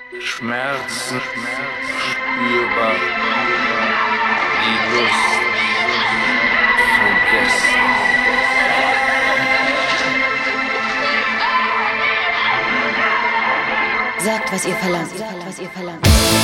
Schmerzen spürbar, die Lust vergessen. Sagt, was ihr verlangt. Sagt, was ihr verlangt.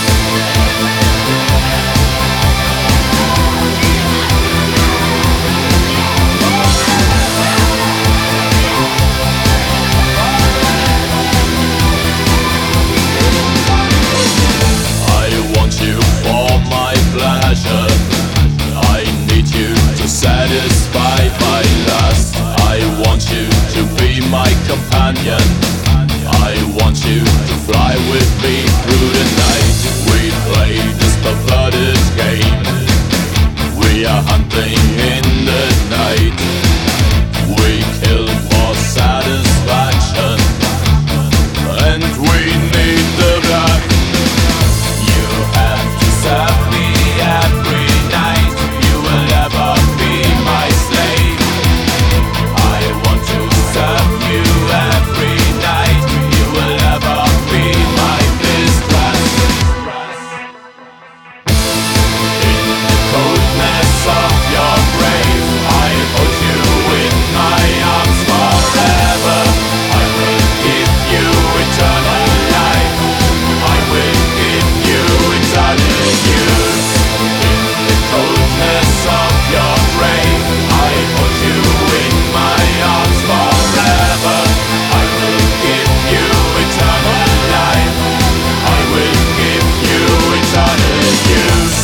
I want you for my pleasure. I need you to satisfy my lust. I want you to be my companion. I want you to fly with me through the night. We play this perverted game. We are hunting in the night. We kill for satisfaction, and we need the blood. You have to serve me every night. You will never be my slave. I want to serve you every night. You will never be my mistress. In the coldness of your grave, I hold you in my arms forever. I will give you eternal life. I will give you eternal youth. In the coldness of your grave, I hold you in my arms forever. I will give you eternal life. I will give you eternal youth.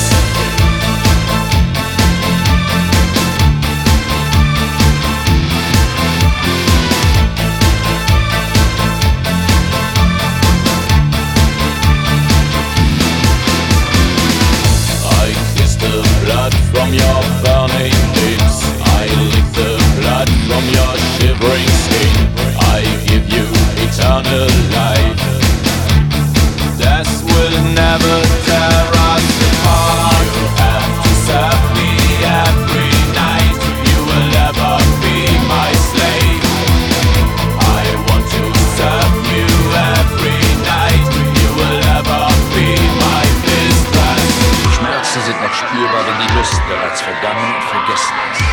I kiss the blood from your burning lips. I lick the blood from your shivering skin. I give you eternal life. Death will never tear us apart. You have to serve me every night. You will never be my slave. I want to serve you every night. You will never be my mistress. Schmerzen sind noch spürbar, wenn die Lust bereits vergangen und vergessen ist.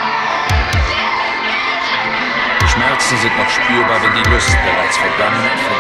Schmerzen sind noch spürbar, wenn die Lust bereits vergangen und vergessen ist.